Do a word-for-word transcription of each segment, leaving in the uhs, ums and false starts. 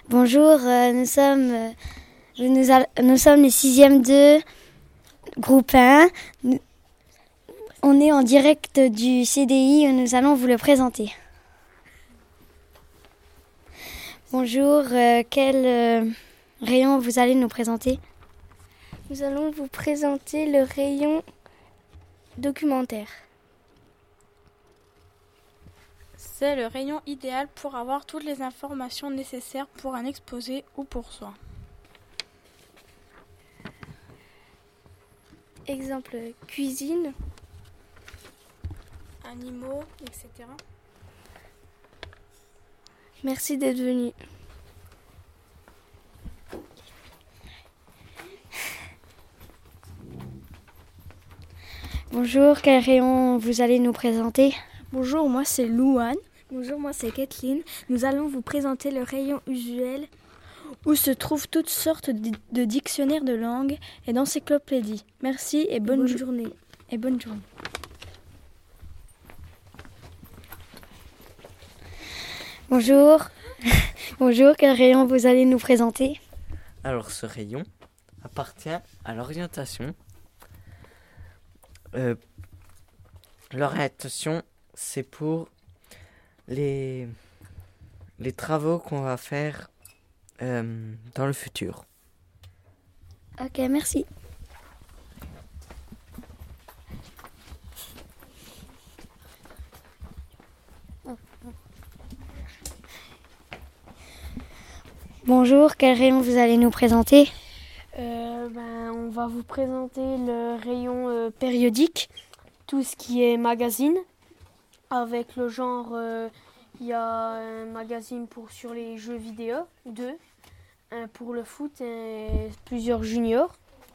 Bonjour, euh, nous sommes euh, nous, a, nous sommes les sixième deux, groupe un. Nous, on est en direct du C D I et nous allons vous le présenter. Bonjour, euh, quel euh, rayon vous allez nous présenter? Nous allons vous présenter le rayon documentaire. C'est le rayon idéal pour avoir toutes les informations nécessaires pour un exposé ou pour soi. Exemple, cuisine, animaux, et cetera. Merci d'être venu. Bonjour, quel rayon vous allez nous présenter? Bonjour, moi c'est Louane. Bonjour, moi c'est Kathleen. Nous allons vous présenter le rayon usuel où se trouvent toutes sortes de dictionnaires de langue et d'encyclopédies. Merci et bonne, bonne jo- journée. Et bonne journée. Bonjour, bonjour, quel rayon vous allez nous présenter? Alors ce rayon appartient à l'orientation. Euh, l'orientation, c'est pour les, les travaux qu'on va faire euh, dans le futur. Ok, merci. Bonjour, quel rayon vous allez nous présenter? Euh, ben, on va vous présenter le rayon euh, périodique, tout ce qui est magazine. Avec le genre, il euh, y a un magazine pour, sur les jeux vidéo, deux, un pour le foot et plusieurs juniors.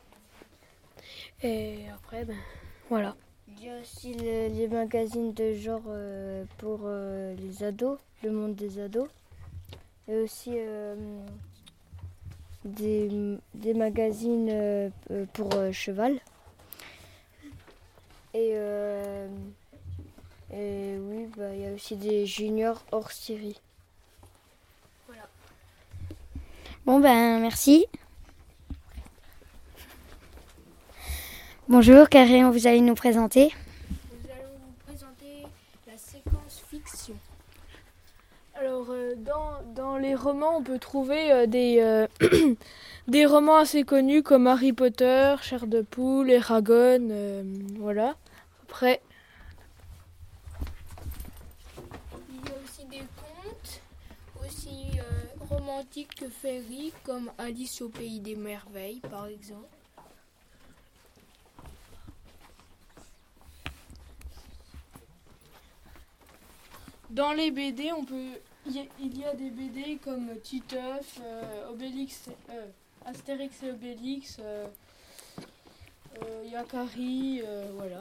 Et après, ben, voilà. Il y a aussi le, les magazines de genre euh, pour euh, les ados, le monde des ados. Et aussi euh, des, des magazines euh, pour euh, cheval. Et, euh, et oui, bah, il y a aussi des juniors hors série. Voilà. Bon ben, merci. Bonjour, quel rayon vous allez nous présenter? Nous allons vous présenter la séquence fiction. Alors, euh, dans, dans les romans, on peut trouver euh, des, euh, des romans assez connus comme Harry Potter, Chair de Poule, Eragon, euh, voilà. Après, il y a aussi des contes, aussi euh, romantiques que féeriques, comme Alice au pays des merveilles, par exemple. Dans les B D, on peut, il y a, il y a des B D comme Titeuf, euh, Obélix, euh, Astérix et Obélix, euh, euh, Yakari, euh, voilà.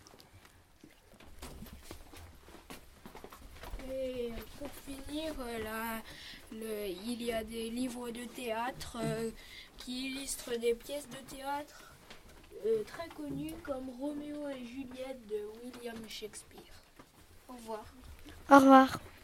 Et pour finir, euh, là, le, il y a des livres de théâtre euh, qui illustrent des pièces de théâtre euh, très connues comme Roméo et Juliette de William Shakespeare. Au revoir. Au revoir.